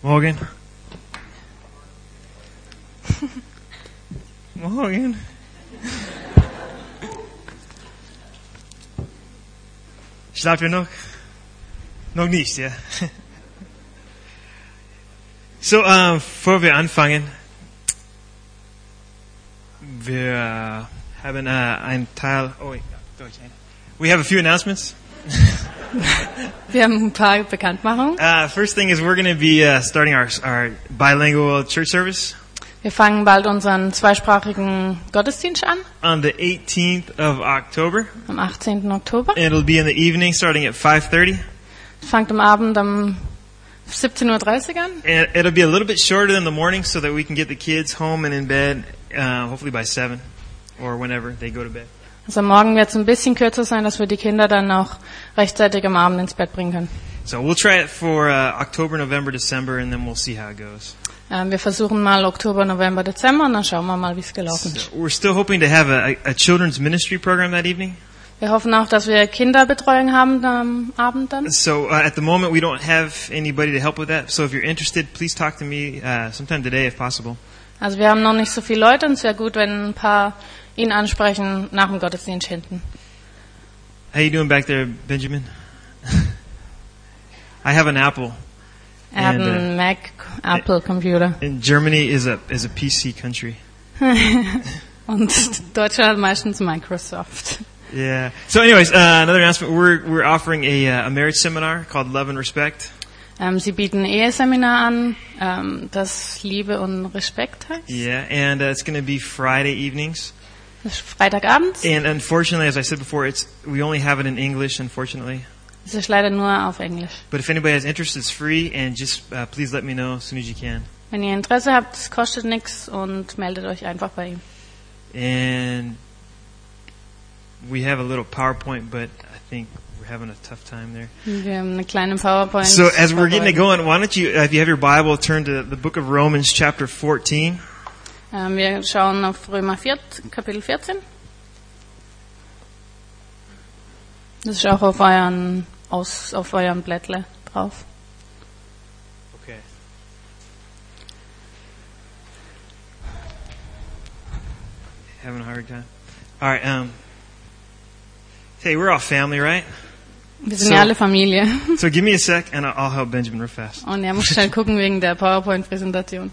Morgen. Morgen. Schlaft ihr noch? Noch nicht, ja. So, bevor wir anfangen, wir haben einen Teil. We have a few announcements. Wir haben ein paar Bekanntmachungen. First thing is we're going to be starting our bilingual church service. Wir fangen bald unseren zweisprachigen Gottesdienst an. On the 18th of October. Am 18. Oktober. And it'll be in the evening starting at 5:30. Es fängt am Abend um 17:30 Uhr an. And it'll be a little bit shorter than the morning so that we can get the kids home and in bed hopefully by 7 or whenever they go to bed. Also morgen wird es ein bisschen kürzer sein, dass wir die Kinder dann auch rechtzeitig am Abend ins Bett bringen können. So we'll try it for October, November, December, and then we'll see how it goes. Wir versuchen mal Oktober, November, Dezember und dann schauen wir mal, wie es gelaufen ist. So we're still hoping to have a children's ministry program that evening. Wir hoffen auch, dass wir Kinderbetreuung haben am Abend dann. So at the moment we don't have anybody to help with that. So if you're interested, please talk to me sometime today if possible. Also wir haben noch nicht so viele Leute und es wäre gut, wenn ein paar ihn ansprechen nach dem Gottesdienst hinten. How you doing back there, Benjamin? I have an Apple. Er hat einen Mac, Apple Computer. And Germany is a PC country. Und Deutschland hat meistens Microsoft. Yeah. So anyways, another announcement. We're offering a marriage seminar called Love and Respect. Sie bieten ein Eheseminar an, das Liebe und Respekt heißt. Yeah, and it's going to be Friday evenings. Das ist Freitagabends. And unfortunately, as I said before, we only have it in English, unfortunately. Es ist leider nur auf Englisch. But if anybody has interest, it's free, and just please let me know as soon as you can. Wenn ihr Interesse habt, es kostet nichts und meldet euch einfach bei ihm. And we have a little PowerPoint, but I think we're having a tough time there. Wir haben eine kleine PowerPoint. So as we're getting it going, why don't you, if you have your Bible, turn to the book of Romans, chapter 14. Wir schauen auf Römer 4, Kapitel 14. Das ist auch auf euren Blättle drauf. Okay. Having a hard time. All right. Hey, we're all family, right? Wir sind ja alle Familie. So give me a sec, and I'll help Benjamin real fast. Und er muss schnell gucken wegen der PowerPoint-Präsentation.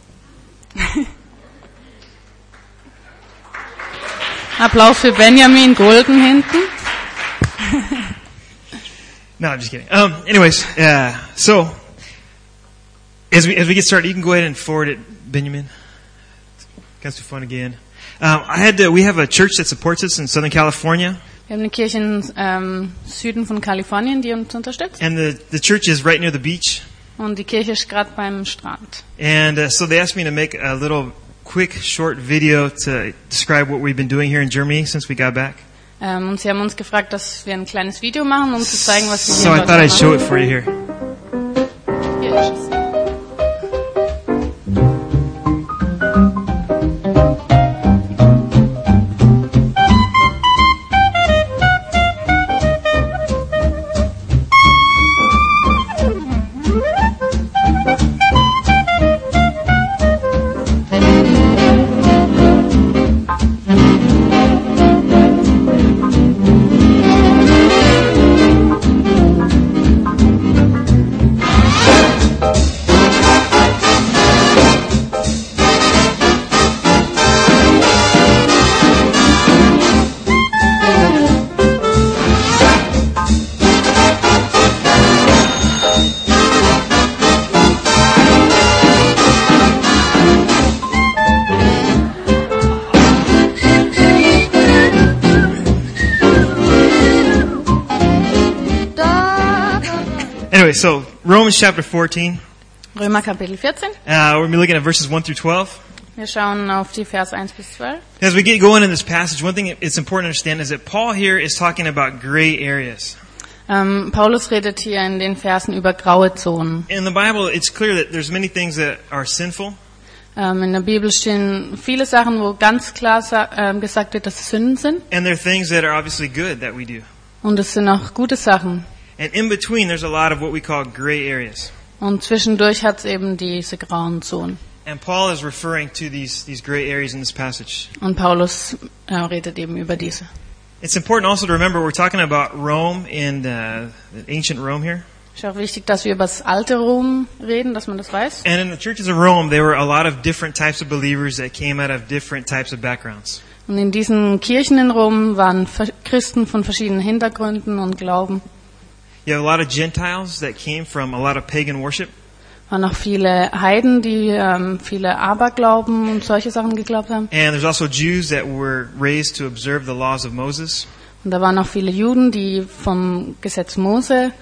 Applaus für Benjamin Golden hinten. No, I'm just kidding. Anyways, so as we get started, you can go ahead and forward it, Benjamin. Kannst du vorne gehen. We have a church that supports us in Southern California. Wir haben eine Kirche im Süden von Kalifornien, die uns unterstützt. And the church is right near the beach. Und die Kirche ist gerade beim Strand. And so they asked me to make a little quick, short video to describe what we've been doing here in Germany since we got back. Und sie haben uns gefragt, dass wir ein kleines Video machen, um zu zeigen, was wir So hier I thought I'd show it for you here. Hier ist es. Anyway, so Romans chapter 14. Römer Kapitel 14. We're going to be looking at verses 1 through 12. Wir schauen auf die Verse 1 bis 12. As we get going in this passage, one thing it's important to understand is that Paul here is talking about gray areas. Paulus redet hier in den Versen über graue Zonen. In the Bible, it's clear that there's many things that are sinful. In der Bibel stehen viele Sachen, wo ganz klar gesagt wird, dass es Sünden sind. And there are things that are obviously good that we do. Und es sind auch gute Sachen. And in between, there's a lot of what we call gray areas. Und zwischendurch hat es eben diese grauen Zonen. And Paul is referring to these gray areas in this passage. Und Paulus redet eben über diese. It's important also to remember we're talking about Rome and ancient Rome here. Ist auch wichtig, dass wir über das alte Rom reden, dass man das weiß. And in the churches of Rome, there were a lot of different types of believers that came out of different types of backgrounds. Und in diesen Kirchen in Rom waren Christen von verschiedenen Hintergründen und Glauben. You have a lot of Gentiles that came from a lot of pagan worship. Waren auch viele Heiden, die viele Aberglauben und solche Sachen geglaubt haben. And there's also Jews that were raised to observe the laws of Moses. Und da waren auch viele Juden, die vom Gesetz Mose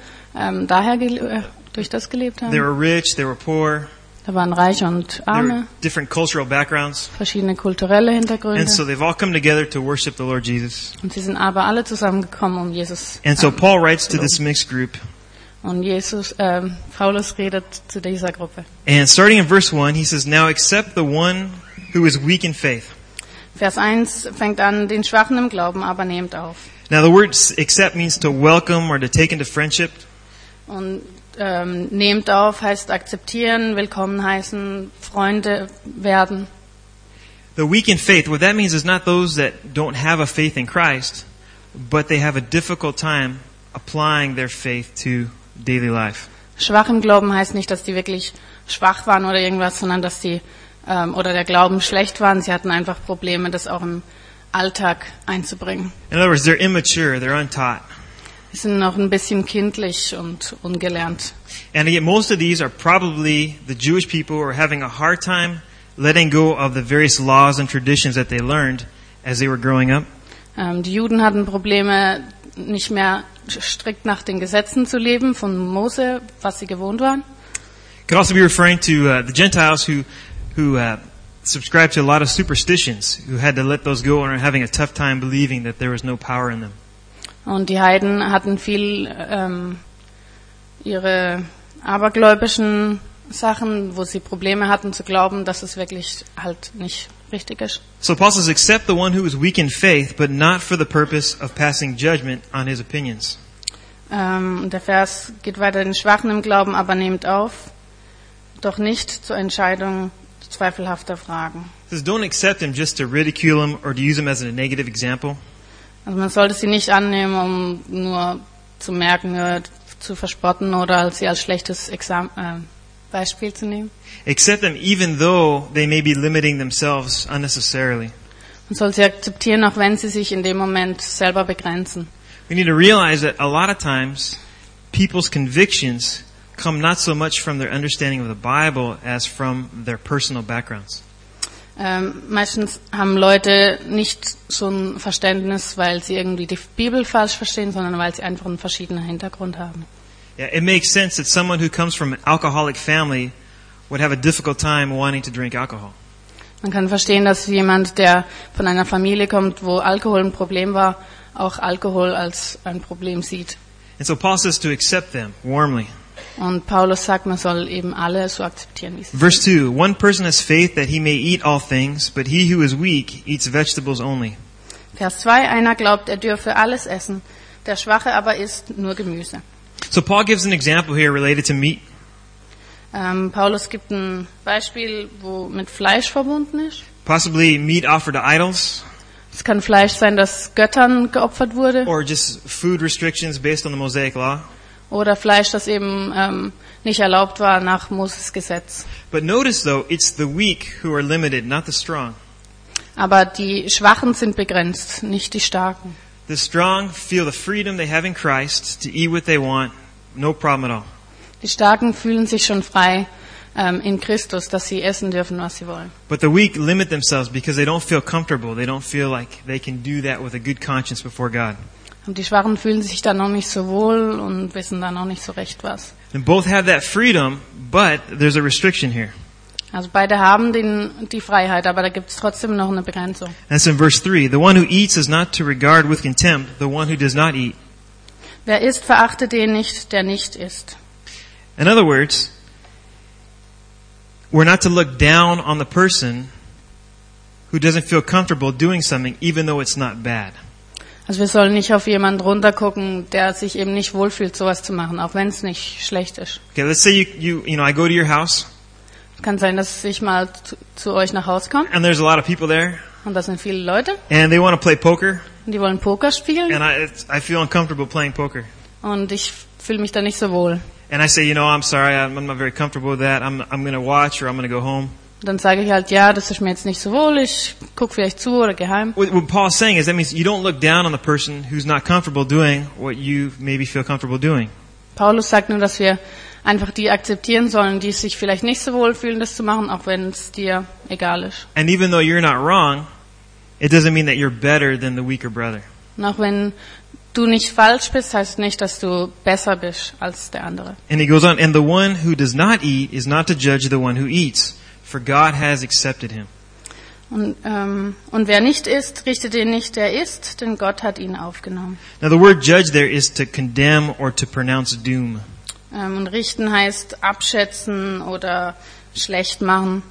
durch das gelebt haben. They were rich, they were poor. Da waren Reiche und There were Arme, different cultural backgrounds. verschiedene kulturelle Hintergründe. And so they've all come together to worship the Lord Jesus. Und sie sind aber alle zusammengekommen, um Jesus. And so Paul writes to this mixed group. Und Paulus redet zu dieser Gruppe. And starting in verse 1, he says, "Now accept the one who is weak in faith." Vers 1 fängt an, den Schwachen im Glauben, aber nehmt auf. Now the word accept means to welcome or to take into friendship. Und nehmt auf heißt akzeptieren, willkommen heißen, Freunde werden. The weak in faith, what that means is not those that don't have a faith in Christ, but they have a difficult time applying their faith to daily life. Schwach im Glauben heißt nicht, dass die wirklich schwach waren oder irgendwas, sondern dass die oder der Glauben schlecht waren. Sie hatten einfach Probleme, das auch im Alltag einzubringen. In other words, they're immature, they're untaught. Sie sind noch ein bisschen kindlich und ungelernt. And again, most of these are probably the Jewish people who are having a hard time letting go of the various laws and traditions that they learned as they were growing up. Die Juden hatten Probleme, nicht mehr strikt nach den Gesetzen zu leben von Mose, was sie gewohnt waren. Could also be referring to the Gentiles who subscribed to a lot of superstitions, who had to let those go and are having a tough time believing that there was no power in them. Und die Heiden hatten viel ihre abergläubischen Sachen, wo sie Probleme hatten zu glauben, dass es wirklich halt nicht richtig ist. So Paul says, accept the one who is weak in faith, but not for the purpose of passing judgment on his opinions. Der Vers geht weiter, den Schwachen im Glauben aber nehmt auf, doch nicht zur Entscheidung zweifelhafter Fragen. He says, don't accept him just to ridicule him or to use him as a negative example. Also man sollte sie nicht annehmen, um nur zu merken, zu verspotten oder sie als schlechtes Beispiel zu nehmen. Accept them even though they may be limiting themselves unnecessarily. Man soll sie akzeptieren, auch wenn sie sich in dem Moment selber begrenzen. We need to realize that a lot of times people's convictions come not so much from their understanding of the Bible as from their personal backgrounds. Meistens haben Leute nicht so ein Verständnis, weil sie irgendwie die Bibel falsch verstehen, sondern weil sie einfach einen verschiedenen Hintergrund haben. Yeah, it makes sense that someone who comes from an alcoholic family would have a difficult time wanting to drink alcohol. Man kann verstehen, dass jemand, der von einer Familie kommt, wo Alkohol ein Problem war, auch Alkohol als ein Problem sieht. And so Paul says to accept them warmly. Und Paulus sagt, man soll eben alle so akzeptieren, wie sie sind. Verse 2, one person has faith that he may eat all things, but he who is weak eats vegetables only. Vers 2, einer glaubt, er dürfe alles essen, der Schwache aber isst nur Gemüse. So Paul gives an example here related to meat. Paulus gibt ein Beispiel, wo mit Fleisch verbunden ist. Possibly meat offered to idols, Es kann Fleisch sein, das Göttern geopfert wurde, or just food restrictions based on the Mosaic law. oder Fleisch, das eben nicht erlaubt war nach Moses Gesetz. But notice though, it's the weak who are limited, not the strong. Aber die Schwachen sind begrenzt, nicht die Starken. The strong feel the freedom they have in Christ to eat what they want, no problem at all. Die Starken fühlen sich schon frei in Christus, dass sie essen dürfen, was sie wollen. But the weak limit themselves because they don't feel comfortable. They don't feel like they can do that with a good conscience before God. Und die Schwachen fühlen sich dann noch nicht so wohl und wissen dann noch nicht so recht was. And both have that freedom, but there's a restriction here. Also beide haben die Freiheit, aber da gibt es trotzdem noch eine Begrenzung. That's in verse 3. The one who eats is not to regard with contempt the one who does not eat. Wer isst, verachte den nicht, der nicht isst. In other words, we're not to look down on the person who doesn't feel comfortable doing something even though it's not bad. Also wir sollen nicht auf jemanden runtergucken, der sich eben nicht wohlfühlt, sowas zu machen, auch wenn es nicht schlecht ist. Okay, let's say you know, I go to your house Kann sein, dass ich mal zu euch nach Hause komme and there's a lot of people there und da sind viele Leute and they want to play poker und die wollen Poker spielen and I feel uncomfortable playing poker. und ich fühle mich da nicht so wohl. And I say, you know, I'm sorry, I'm not very comfortable with that. I'm going to watch or I'm going to go home. Dann sage ich halt, ja, das ist mir jetzt nicht so wohl, ich gucke vielleicht zu oder geheim. What Paul's saying is that means you don't look down on the person who's not comfortable doing what you maybe feel comfortable doing. Paulus sagt nur, dass wir einfach die akzeptieren sollen, die sich vielleicht nicht so wohl fühlen, das zu machen, auch wenn es dir egal ist. And even though you're not wrong, it doesn't mean that you're better than the weaker brother. Und auch wenn du nicht falsch bist, heißt nicht, dass du besser bist als der andere. And he goes on, and the one who does not eat is not to judge the one who eats, for God has accepted him. Und wer nicht isst, richtet den nicht, der isst, denn Gott hat ihn aufgenommen. Now the word judge there is to condemn or to pronounce doom. Und richten heißt abschätzen oder schlecht machen.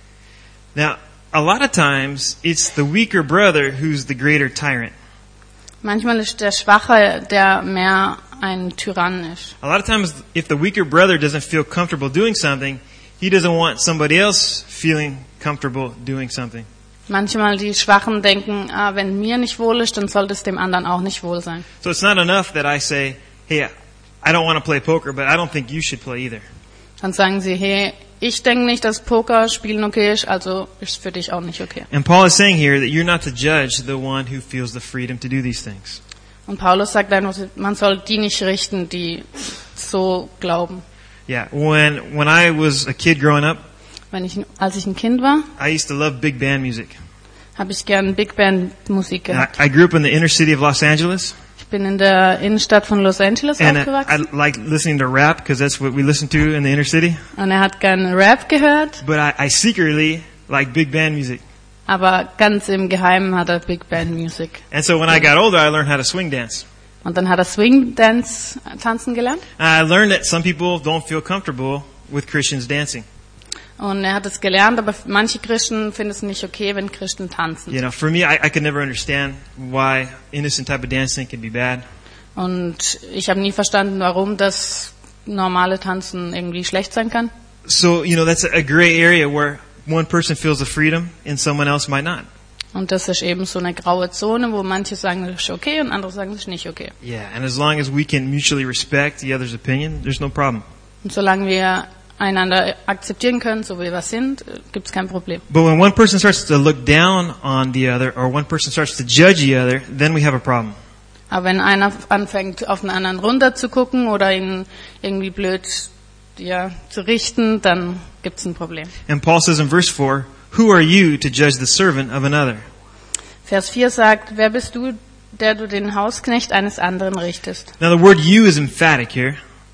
Now, a lot of times it's the weaker brother who's the greater tyrant. Manchmal ist der Schwache, der mehr ein Tyrann ist. A lot of times if the weaker brother doesn't feel comfortable doing something, he doesn't want somebody else feeling comfortable doing something. Manchmal die Schwachen denken, wenn mir nicht wohl ist, dann sollte es dem anderen auch nicht wohl sein. So it's not enough that I say, hey, I don't want to play poker, but I don't think you should play either. Dann sagen sie, hey, ich denke nicht, dass Poker spielen okay ist, also ist es für dich auch nicht okay. And Paul is saying here that you're not to judge the one who feels the freedom to do these things. Und Paulus sagt einfach, man soll die nicht richten, die so glauben. Yeah, when I was a kid growing up, Als ich ein Kind war, I used to love big band music. habe ich gern Big Band Musik And gehört. I grew up in the inner city of Los Angeles, Ich bin in der Innenstadt von Los Angeles and I aufgewachsen like listening to rap because that's what we listen to in the inner city. und er hat gern Rap gehört, But I secretly like big band music. aber ganz im Geheimen hat er Big Band Music. And so when I got older, I learned how to swing dance. Und dann hat er Swing Dance tanzen gelernt. I learned that some people don't feel comfortable with Christians dancing. Und er hat es gelernt, aber manche Christen finden es nicht okay, wenn Christen tanzen. You know, for me, I could never understand why innocent type of dancing can be bad. Und ich habe nie verstanden, warum das normale Tanzen irgendwie schlecht sein kann. So, you know, that's a gray area where one person feels the freedom and someone else might not. Und das ist eben so eine graue Zone, wo manche sagen, das ist okay und andere sagen, das ist nicht okay. Yeah, and as long as we can mutually respect the other's opinion, there's no problem. Und solange wir einander akzeptieren können, so wie wir sind, gibt es kein Problem. But when one person starts to look down on the other or one person starts to judge the other, then we have a problem. Aber wenn einer anfängt, auf den anderen runter zu gucken oder ihn irgendwie blöd zu richten, dann gibt es ein Problem. And Paul says in verse 4, who are you to judge the servant of another? Vers 4 sagt, wer bist du, der du den Hausknecht eines anderen richtest? Now the word you is emphatic here.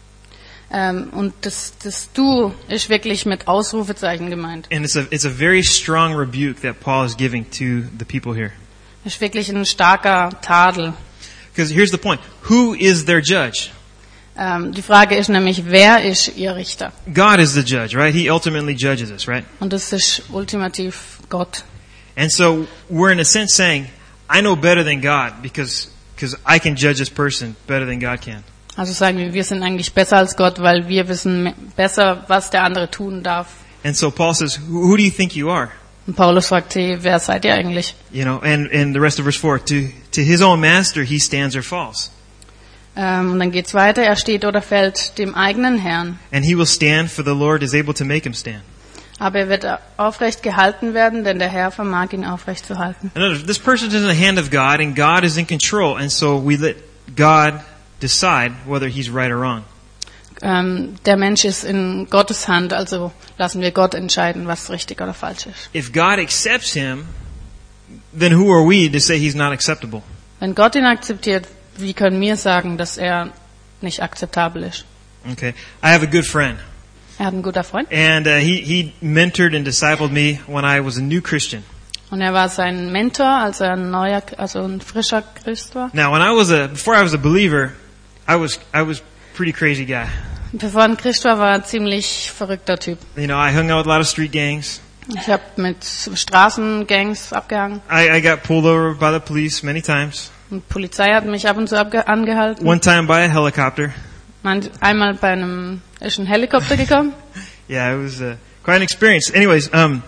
Und das Du ist wirklich mit Ausrufezeichen gemeint. And it's a very strong rebuke that Paul is giving to the people here. Ist wirklich ein starker Tadel. Because here's the point. Who is their judge? Die Frage ist nämlich, wer ist ihr Richter? God is the judge, right? He ultimately judges us, right? Und das ist ultimativ Gott. And so we're in a sense saying, I know better than God because I can judge this person better than God can. Also sagen wir sind eigentlich besser als Gott, weil wir wissen besser, was der andere tun darf. And so Paul says, who do you think you are? Und Paulus fragt, hey, wer seid ihr eigentlich? You know, and the rest of verse 4, to his own master he stands or falls. Und dann geht's weiter, er steht oder fällt dem eigenen Herrn. And he will stand, for the Lord is able to make him stand. Aber er wird aufrecht gehalten werden, denn der Herr vermag ihn aufrecht zu halten. In other words, this person is in the hand of God, and God is in control, and so we let God decide whether he's right or wrong. Der Mensch ist in Gottes Hand, also lassen wir Gott entscheiden, was richtig oder falsch ist. If God accepts him, then who are we to say he's not acceptable? Wenn Gott ihn akzeptiert, wie können wir sagen, dass er nicht akzeptabel ist? Okay, I have a good friend, Er hat einen guten Freund and he mentored and discipled me when I was a new Christian. und er war sein Mentor, als er ein frischer Christ war. Now, before I was a believer, I was pretty crazy guy. Bevor er ein Christ war, war er ein ziemlich verrückter Typ. You know, I hung out with a lot of street gangs. Ich habe mit Straßengangs abgehangen. I got pulled over by the police many times. Und die Polizei hat mich ab und zu angehalten. One time by a helicopter. Einmal bei einem, ist ein Helikopter gekommen. Yeah, it was quite an experience. Anyways,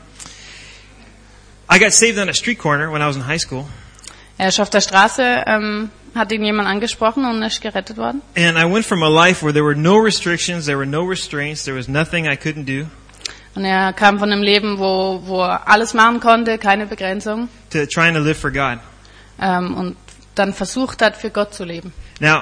I got saved on a street corner when I was in high school. Er ist auf der Straße, hat ihn jemand angesprochen und ist gerettet worden. And I went from a life where there were no restrictions, there were no restraints, there was nothing I couldn't do, Und er kam von einem Leben, wo er alles machen konnte, keine Begrenzung, to trying to live for God. und dann versucht hat, für Gott zu leben. Now,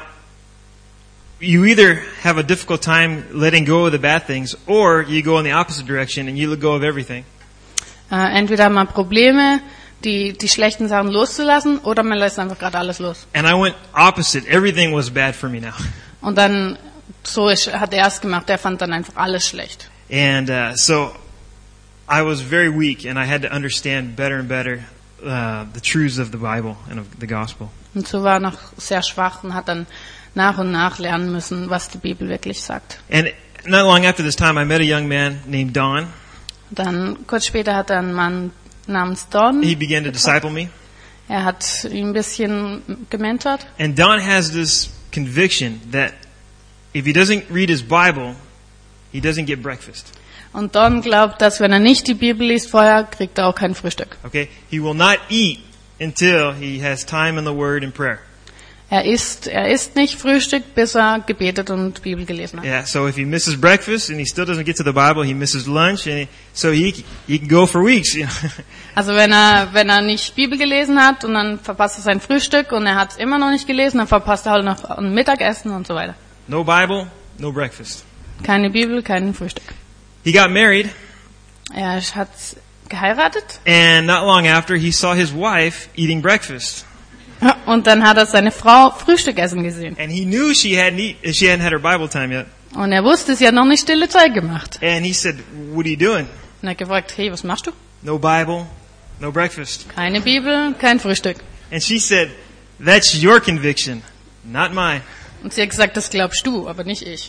you either have a difficult time letting go of the bad things, or you go in the opposite direction and you let go of everything. Entweder haben wir Probleme, die schlechten Sachen loszulassen, oder man lässt einfach gerade alles los. And I went opposite. Everything was bad for me now. Und dann, hat er es gemacht, er fand dann einfach alles schlecht. And so I was very weak, and I had to understand better and better the truths of the Bible and of the gospel. Und so war er noch sehr schwach und hat dann nach und nach lernen müssen, was die Bibel wirklich sagt. And not long after this time, I met a young man named Don. Dann, kurz später hat er einen Mann namens Don. He began to disciple me. Er hat ihn ein bisschen gementort. And Don has this conviction that if he doesn't read his Bible, he doesn't get breakfast. Und Don glaubt, dass wenn er nicht die Bibel liest vorher, kriegt er auch kein Frühstück. Okay? He will not eat until he has time in the Word and prayer. Er isst nicht Frühstück, bis er gebetet und Bibel gelesen hat. Yeah, so if he misses breakfast and he still doesn't get to the Bible, he misses lunch, and so he can go for weeks. You know? Also wenn er nicht Bibel gelesen hat und dann verpasst er sein Frühstück und er hat es immer noch nicht gelesen, dann verpasst er halt noch ein Mittagessen und so weiter. No Bible, no breakfast. Keine Bibel, kein Frühstück. He got married, Er hat geheiratet and not long after, he saw his wife eating breakfast. und dann hat er seine Frau Frühstück essen gesehen. And he knew she hadn't had her Bible time yet. Und er wusste, sie hat noch nicht stille Zeit gemacht. And he said, "What are you doing?" Und er hat gefragt, hey, was machst du? No Bible, no breakfast. Keine Bibel, kein Frühstück. And she said, "That's your conviction, not mine." Und sie hat gesagt, das glaubst du, aber nicht ich.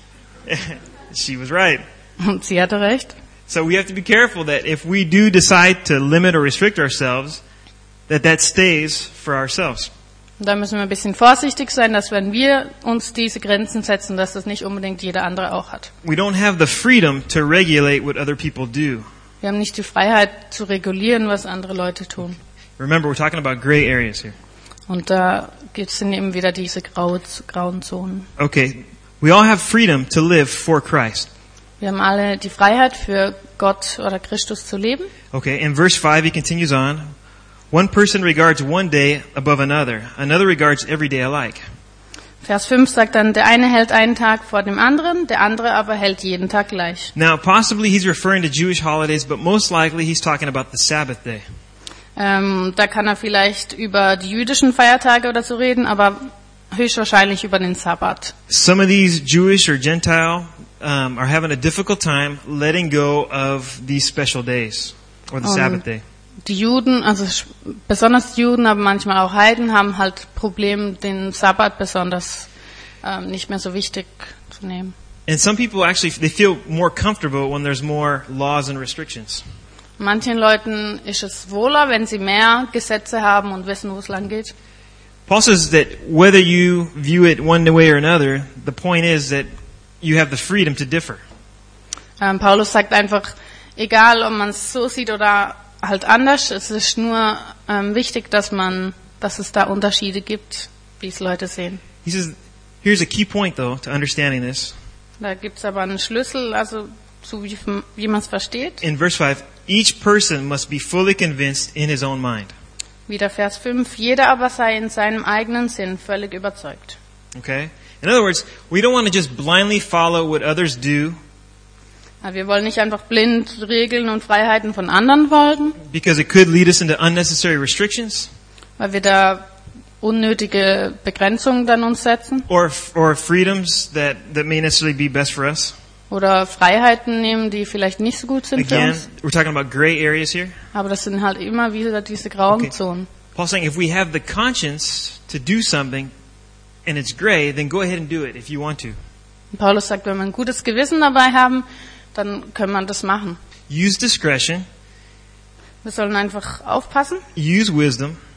She was right. Und sie hatte recht. So we have to be careful that if we do decide to limit or restrict ourselves, that stays for ourselves. Und da müssen wir ein bisschen vorsichtig sein, dass wenn wir uns diese Grenzen setzen, dass das nicht unbedingt jeder andere auch hat. We don't have the freedom to regulate what other people do. Wir haben nicht die Freiheit zu regulieren, was andere Leute tun. Remember, we're talking about gray areas here. Und da sind eben wieder diese grauen Zonen. Okay, we all have freedom to live for Christ. Wir haben alle die Freiheit, für Gott oder Christus zu leben. Okay, in verse 5 he continues on. One person regards one day above another. Another regards every day alike. Vers 5 sagt dann, der eine hält einen Tag vor dem anderen, der andere aber hält jeden Tag gleich. Now, possibly he's referring to Jewish holidays, but most likely he's talking about the Sabbath day. Da kann er vielleicht über die jüdischen Feiertage oder so reden, aber höchstwahrscheinlich über den Sabbat. Some of these Jewish or Gentile are having a difficult time letting go of these special days or the Sabbath day. Die Juden, also besonders die Juden, aber manchmal auch Heiden, haben halt Probleme, den Sabbat besonders nicht mehr so wichtig zu nehmen. And some people actually, they feel more comfortable when there's more laws and restrictions. Manchen Leuten ist es wohler, wenn sie mehr Gesetze haben und wissen, wo es lang geht. Paul says that whether you view it one way or another, the point is that you have the freedom to differ. Paulus sagt einfach, egal ob man es so sieht oder halt anders, es ist nur wichtig, dass es da Unterschiede gibt, wie es Leute sehen. He says, here's a key point though to understanding this. Da gibt's aber einen Schlüssel, also so wie man es versteht. In verse 5, each person must be fully convinced in his own mind. Wieder Vers 5, jeder aber sei in seinem eigenen Sinn völlig überzeugt. Okay? In other words, we don't want to just blindly follow what others do. Wir wollen nicht einfach blind Regeln und Freiheiten von anderen folgen, Because it could lead us into unnecessary restrictions. weil wir da unnötige Begrenzungen dann uns setzen Or freedoms that may necessarily be best for us. oder Freiheiten nehmen, die vielleicht nicht so gut sind für Again, uns. we're talking about gray areas here. Aber das sind halt immer wieder diese grauen Okay. Zonen. Paul's saying if we have the conscience to do something and it's gray, then go ahead and do it if you want to. Und Paulus sagt, wenn wir ein gutes Gewissen dabei haben, dann können wir das machen. Use discretion, Wir sollen einfach aufpassen, use wisdom,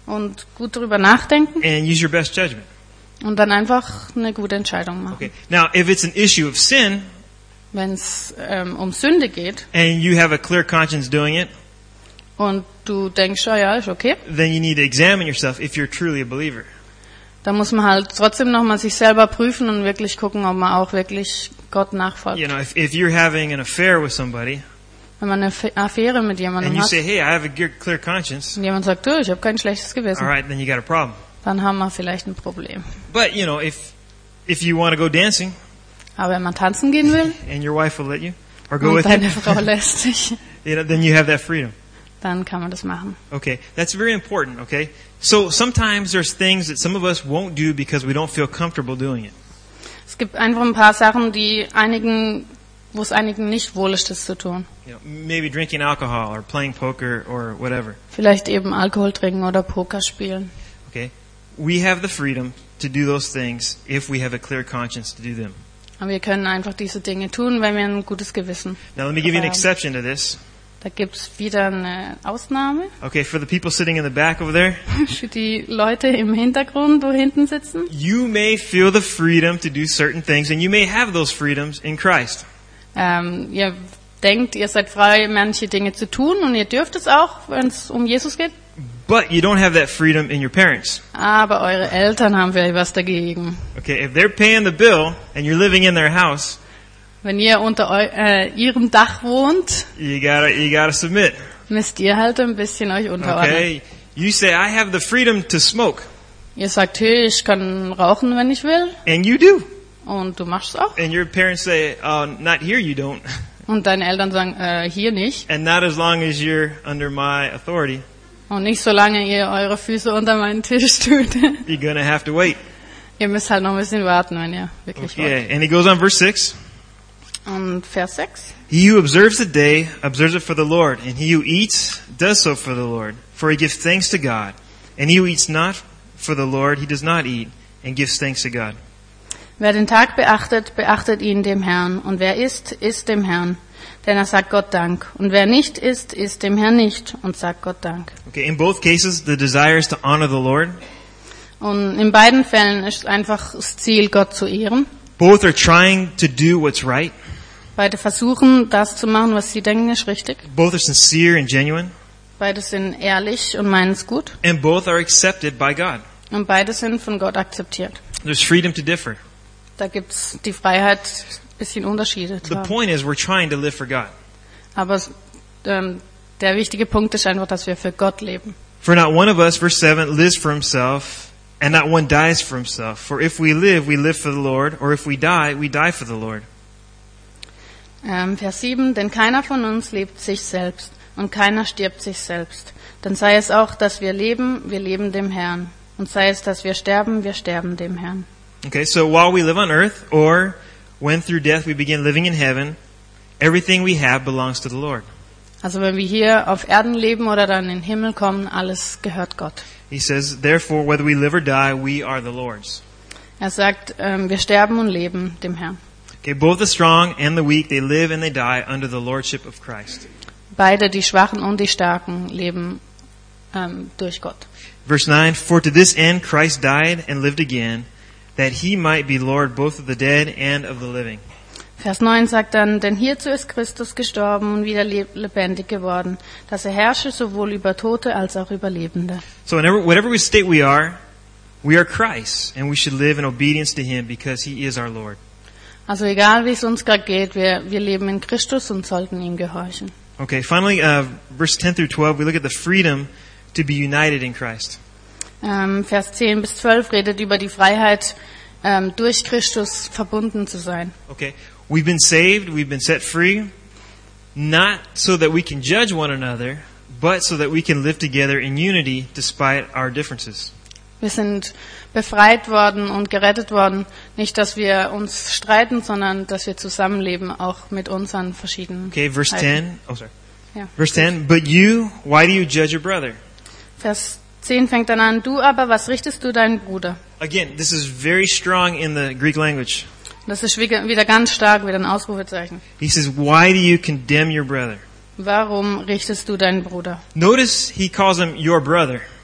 und gut drüber nachdenken and use your best judgment. und dann einfach eine gute Entscheidung machen. Okay. Now, if it's an issue of sin Wenn es um Sünde geht and you have a clear conscience doing it, und du denkst, ja, ist okay, then you need to examine yourself if you're truly a believer. dann muss man halt trotzdem nochmal sich selber prüfen und wirklich gucken, ob man auch wirklich Gott nachfolgt. You know, if you're having an affair with somebody Wenn man eine Affäre mit and jemandem you hat say, hey, I have a clear conscience, und jemand sagt, du, ich habe kein schlechtes all Gewissen, right, then you got a problem. dann haben wir vielleicht ein Problem. But, you know, if you want to go dancing Aber wenn man tanzen gehen will and your wife will let you, or go und with deine you, Frau lässt sich, you know, then you have that freedom. dann kann man das machen. Okay, that's very important, okay? So sometimes there's things that some of us won't do because we don't feel comfortable doing it. Es gibt einfach ein paar Sachen, wo es einigen nicht wohl ist, das zu tun. You know, maybe drinking alcohol or playing poker or whatever, Vielleicht eben Alkohol trinken oder Poker spielen. okay? We have the freedom to do those things if we have a clear conscience to do them. Aber wir können einfach diese Dinge tun, wenn wir ein gutes Gewissen Now let me give you an dabei haben. exception to this. Da gibt's wieder eine Ausnahme Okay, for the people sitting in the back over there, für die Leute im Hintergrund, wo hinten sitzen. you may feel the freedom to do certain things and you may have those freedoms in Christ. Ihr denkt, ihr seid frei, manche Dinge zu tun und ihr dürft es auch, wenn es um Jesus geht. But you don't have that freedom in your parents. Aber eure Eltern haben vielleicht was dagegen. Okay, if they're paying the bill and you're living in their house, Wenn ihr unter ihrem Dach wohnt, you gotta submit. müsst ihr halt ein bisschen euch unterordnen. Okay, you say I have the freedom to smoke, Ihr sagt, hey, ich kann rauchen, wenn ich will. and you do. Und du machst es auch. And your parents say, not here, you don't, Und deine Eltern sagen, hier nicht. and not as long as you're under my authority. Und nicht solange ihr eure Füße unter meinen Tisch tut. You're gonna have to wait. Ihr müsst halt noch ein bisschen warten, wenn ihr wirklich wollt. Okay, and he goes on, verse 6. Und Vers 6. He who observes the day observes it for the Lord, and he who eats does so for the Lord, for he gives thanks to God. And he who eats not for the Lord, he does not eat, and gives thanks to God. Wer den Tag beachtet, beachtet ihn dem Herrn. Und wer isst, isst dem Herrn. Denn er sagt Gott Dank. Und wer nicht isst, isst dem Herrn nicht und sagt Gott Dank. Okay, in both cases, the desire is to honor the Lord. Und in beiden Fällen ist einfach das Ziel, Gott zu ehren. Both are trying to do what's right. Beide versuchen, das zu machen, was sie denken, ist richtig. Both are sincere and genuine. Beide sind ehrlich und meinen es gut. And both are accepted by God. Und beide sind von Gott akzeptiert. There's freedom to differ. Da gibt's die Freiheit, ein bisschen Unterschiede zu The haben. point is we're trying to live for God. Aber der wichtige Punkt ist einfach, dass wir für Gott leben. For not one of us, verse 7, lives for himself, and not one dies for himself. For if we live for the Lord, or if we die for the Lord. Vers 7, denn keiner von uns lebt sich selbst und keiner stirbt sich selbst. Dann sei es auch, dass wir leben dem Herrn. Und sei es, dass wir sterben dem Herrn. Okay, so while we live on earth, or when through death we begin living in heaven, everything we have belongs to the Lord. Also wenn wir hier auf Erden leben oder dann in den Himmel kommen, alles gehört Gott. He says, therefore, whether we live or die, we are the Lord's. Er sagt, wir sterben und leben dem Herrn. Okay, both the strong and the weak, they live and they die under the lordship of Christ. Beide, die Schwachen und die Starken, leben durch Gott. Verse 9, for to this end Christ died and lived again, that he might be Lord both of the dead and of the living. Vers 9 sagt dann, denn hierzu ist Christus gestorben und wieder lebendig geworden, dass er herrsche sowohl über Tote als auch über Lebende. So whatever we state we are Christ, and we should live in obedience to him because he is our Lord. Also egal wie es uns gerade geht, wir leben in Christus und sollten ihm gehorchen. Okay, finally, verse 10 through 12, we look at the freedom to be united in Christ. Vers 10 bis 12 redet über die Freiheit, durch Christus verbunden zu sein. Okay, we've been saved, we've been set free, not so that we can judge one another, but so that we can live together in unity despite our differences. Wir sind befreit worden und gerettet worden, nicht, dass wir uns streiten, sondern dass wir zusammenleben, auch mit unseren verschiedenen. Okay, verse 10. Oh, sorry. Ja. Verse 10. But you, why do you judge your brother? Vers 10 fängt dann an, du aber, was richtest du deinen Bruder? Again, this is very strong in the Greek language. Das ist wieder ganz stark, wieder ein Ausrufezeichen. He says, why do you condemn your brother? Warum richtest du deinen Bruder? Notice he calls him your brother.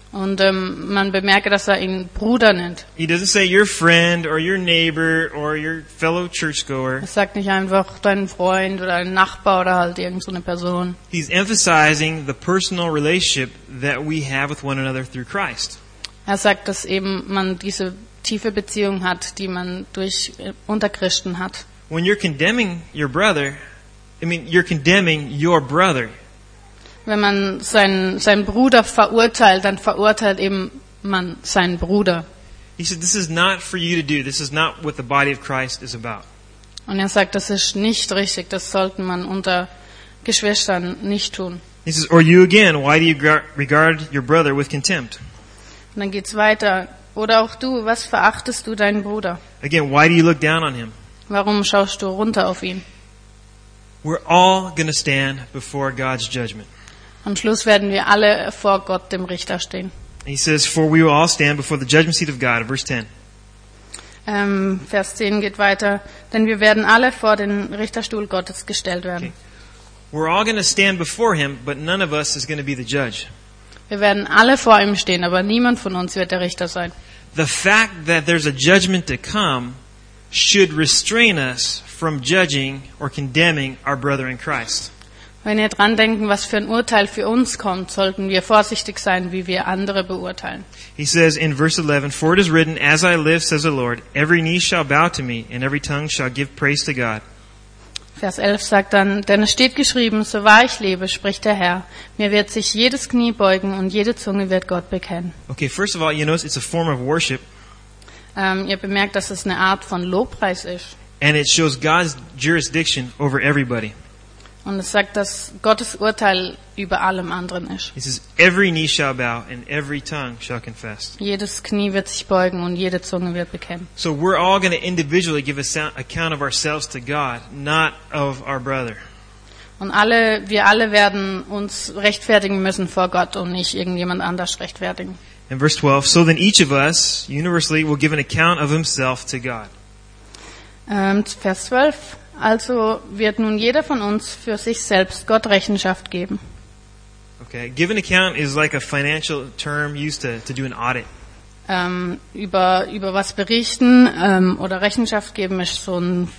Und man bemerke, dass er ihn Bruder nennt. He doesn't say your friend or your neighbor or your fellow churchgoer. Er sagt nicht einfach dein Freund oder ein Nachbar oder halt irgend so eine Person. He's emphasizing the personal relationship that we have with one another through Christ. Er sagt, dass eben man diese tiefe Beziehung hat, die man durch unter Christen hat. When you're condemning your brother, you're condemning your brother. Wenn man seinen Bruder verurteilt, dann verurteilt eben man seinen Bruder. He said, this is not for you to do. This is not what the body of Christ is about. Und er sagt, das ist nicht richtig, das sollte man unter Geschwistern nicht tun. He says, or you again, why do you regard your brother with contempt? Und dann geht's weiter. Oder auch du, was verachtest du deinen Bruder? Again, why do you look down on him? Warum schaust du runter auf ihn? We're all going to stand before God's judgment. Am Schluss werden wir alle vor Gott, dem Richter, stehen. He says, for we will all stand before the judgment seat of God, verse 10. Vers 10 geht weiter. Denn wir werden alle vor den Richterstuhl Gottes gestellt werden. Okay. We're all going to stand before him, but none of us is going to be the judge. Wir werden alle vor ihm stehen, aber niemand von uns wird der Richter sein. The fact that there's a judgment to come should restrain us from judging or condemning our brother in Christ. Wenn wir dran denken, was für ein Urteil für uns kommt, sollten wir vorsichtig sein, wie wir andere beurteilen. He says in verse 11, for it is written, as I live, says the Lord, every knee shall bow to me, and every tongue shall give praise to God. Vers 11 sagt dann, denn es steht geschrieben, so wahr ich lebe, spricht der Herr, mir wird sich jedes Knie beugen und jede Zunge wird Gott bekennen. Okay, first of all, you notice it's a form of worship, Ihr bemerkt, dass es eine Art von Lobpreis ist. and it shows God's jurisdiction over everybody. Und es sagt, dass Gottes Urteil über allem anderen ist. He says, every knee shall bow, and every tongue shall confess. Jedes Knie wird sich beugen und jede Zunge wird bekennen. So we're all going to individually give account of ourselves to God, not of our brother. Und wir alle werden uns rechtfertigen müssen vor Gott und nicht irgendjemand anders rechtfertigen. In verse 12, so then each of us universally will give an account of himself to God. Vers 12. Also wird nun jeder von uns für sich selbst Gott Rechenschaft geben. Okay, give an account is like a financial term used to do an audit. Über was berichten oder Rechenschaft geben ist so ein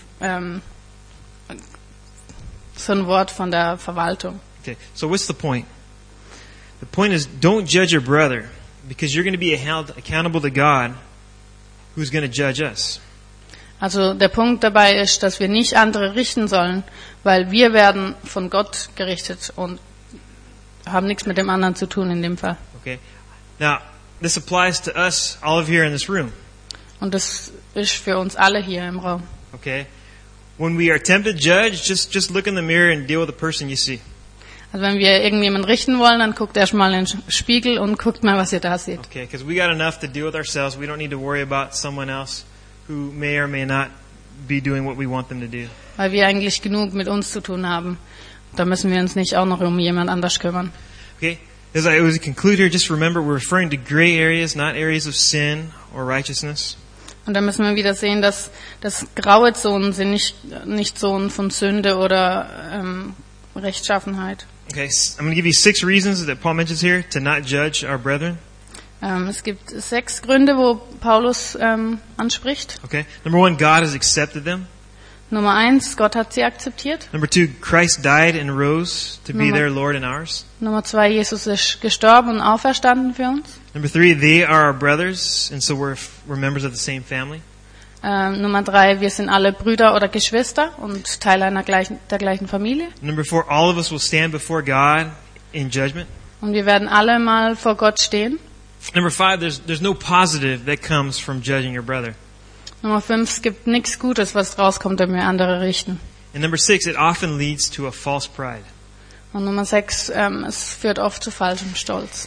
Wort von der Verwaltung. Okay, so what's the point? The point is, don't judge your brother, because you're going to be held accountable to God, who's going to judge us. Also der Punkt dabei ist, dass wir nicht andere richten sollen, weil wir werden von Gott gerichtet und haben nichts mit dem anderen zu tun in dem Fall. Okay, now this applies to us, all of here in this room. Und das ist für uns alle hier im Raum. Okay, when we are tempted to judge, just look in the mirror and deal with the person you see. Also wenn wir irgendjemanden richten wollen, dann guckt erst mal in den Spiegel und guckt mal, was ihr da seht. Okay, because we got enough to deal with ourselves. We don't need to worry about someone else who may or may not be doing what we want them to do. Weil wir eigentlich genug mit uns zu tun haben. Da müssen wir uns nicht auch noch um jemand anders kümmern. Okay, as I conclude here, just remember we're referring to gray areas, not areas of sin or righteousness. Und da müssen wir wieder sehen, dass graue Zonen sind nicht Zonen von Sünde oder Rechtschaffenheit. Okay, I'm going to give you 6 reasons that Paul mentions here to not judge our brethren. Es gibt 6 Gründe, wo Paulus anspricht. Okay, number 1, God has accepted them. Nummer 1, Gott hat sie akzeptiert. Number 2, Christ died and rose to be Nummer- their Lord and ours. Nummer 2, Jesus ist gestorben und auferstanden für uns. Number 3, they are our brothers, and so we're members of the same family. Nummer 3, wir sind alle Brüder oder Geschwister und Teil der gleichen Familie. Number 4, all of us will stand before God in judgment. Und wir werden alle mal vor Gott stehen. Number 5, there's no positive that comes from judging your brother. Nummer 5, es gibt nichts Gutes, was rauskommt, wenn wir andere richten. And number 6, it often leads to a false pride. Und Nummer 6, es führt oft zu falschem Stolz.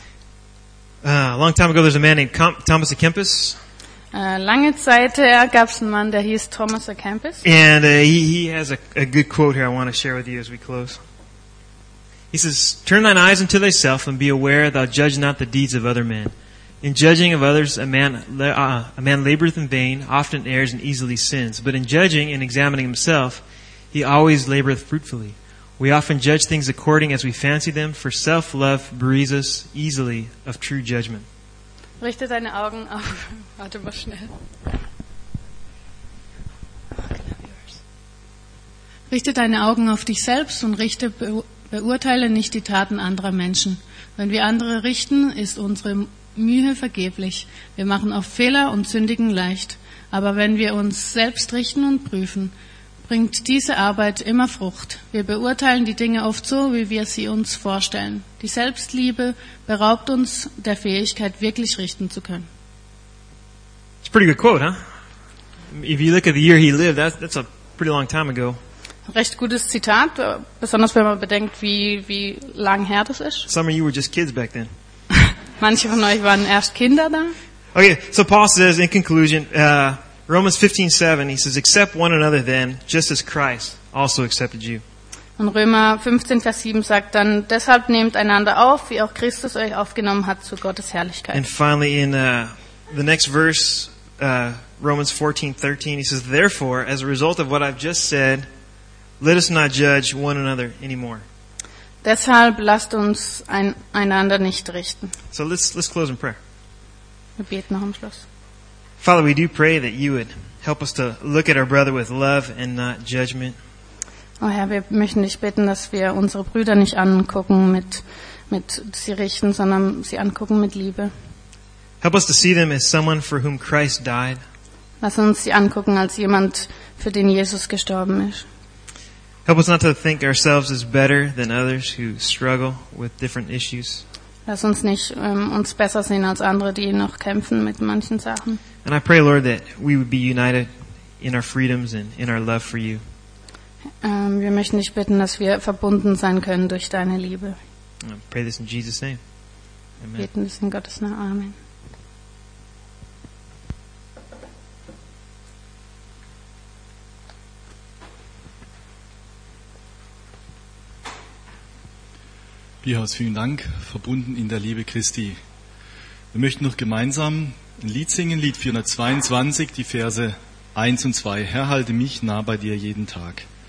A long time ago, there's a man named Thomas à Kempis, Lange Zeit gab es einen Mann, der hieß Thomas à Kempis. and he has a good quote here I want to share with you as we close. He says, "Turn thine eyes unto thyself, and be aware thou judge not the deeds of other men. In judging of others, a man laboreth in vain, often errs, and easily sins. But in judging and examining himself, he always laboreth fruitfully. We often judge things according as we fancy them, for self-love bereaves us easily of true judgment." Richte deine Augen auf. Warte mal schnell. Richte deine Augen auf dich selbst und beurteile nicht die Taten anderer Menschen. Wenn wir andere richten, ist unsere Mühe vergeblich. Wir machen oft Fehler und sündigen leicht. Aber wenn wir uns selbst richten und prüfen, bringt diese Arbeit immer Frucht. Wir beurteilen die Dinge oft so, wie wir sie uns vorstellen. Die Selbstliebe beraubt uns der Fähigkeit, wirklich richten zu können. It's a pretty good quote, huh? If you look at the year he lived, that's a pretty long time ago. Recht gutes Zitat, besonders wenn man bedenkt, wie lang her das ist. Some of you were just kids back then. Manche von euch waren erst Kinder da. Okay, so Paul says in conclusion, Romans 15:7, he says, accept one another then, just as Christ also accepted you. Und Römer 15, Vers 7 sagt dann, deshalb nehmt einander auf, wie auch Christus euch aufgenommen hat zu Gottes Herrlichkeit. And finally in the next verse, Romans 14:13, he says, therefore, as a result of what I've just said, let us not judge one another anymore. Deshalb lasst uns einander nicht richten. So let's close in prayer. Wir beten noch am Schluss. Father, we do pray that you would help us to look at our brother with love and not judgment. Oh Herr, wir möchten dich bitten, dass wir unsere Brüder nicht angucken mit sie richten, sondern sie angucken mit Liebe. Help us to see them as someone for whom Christ died. Lass uns sie angucken als jemand, für den Jesus gestorben ist. Help us not to think ourselves as better than others who struggle with different issues. Lass uns nicht uns besser sehen als andere, die noch kämpfen mit manchen Sachen. And I pray, Lord, that we would be united in our freedoms and in our love for you. Wir möchten dich bitten, dass wir verbunden sein können durch deine Liebe. I pray this in Jesus' name. Amen. Wir beten das in Gottes Namen. Amen. Bierhaus, vielen Dank, verbunden in der Liebe Christi. Wir möchten noch gemeinsam ein Lied singen, Lied 422, die Verse 1 und 2. Herr, halte mich nah bei dir jeden Tag.